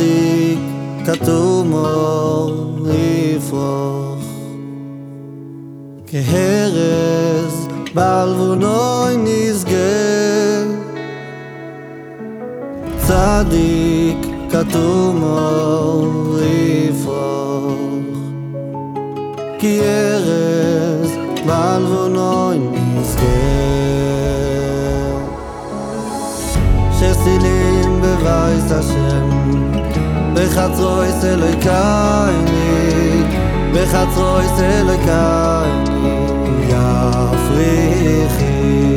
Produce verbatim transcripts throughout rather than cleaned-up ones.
צדיק כתוב אור יפרח, כהרס בלבונוי נשגה. צדיק כתוב אור יפרח, כי ארז בלבונוי נשגה. שסילים בבית השם, בחצרויס אלוהיקייני, בחצרויס אלוהיקייני יפריחי.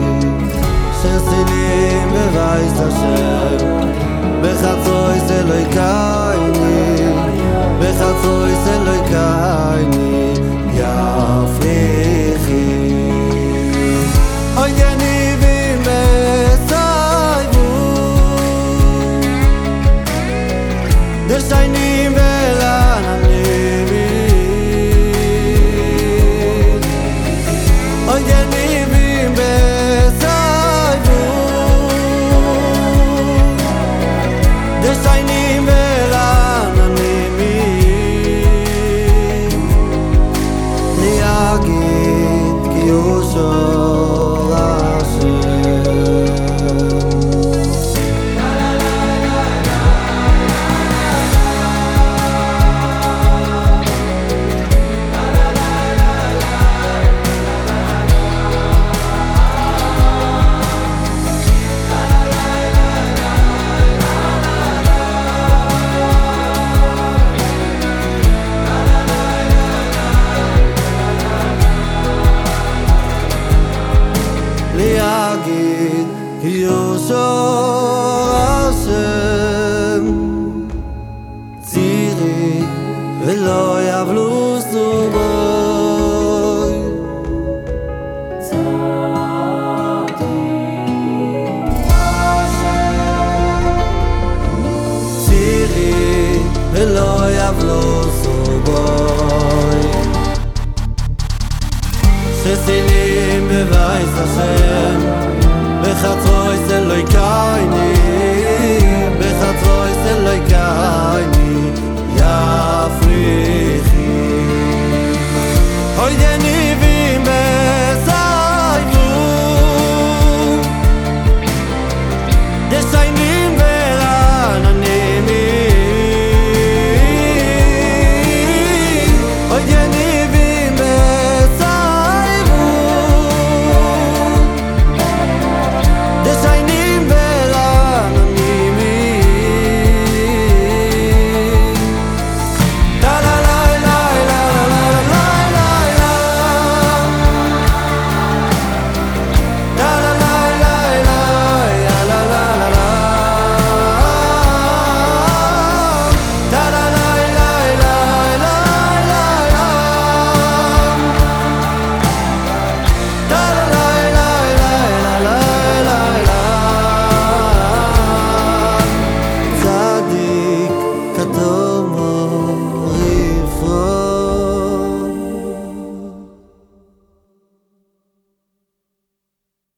שסילים בבית השם, בחצרויס אלוהיקייני, בחצרויס אלוהיקייני יפריחי. אוי גניבים בסייבו, דשיינים ולעננים. אוי גניבים בסייבו, דשיינים ולעננים. להגיד כי הוא שור השם. להגיד כי הוא שור השם, צירי ולא יבלו סובוי. צירי ולא יבלו סובוי. שסילים בבית השם, בחצרות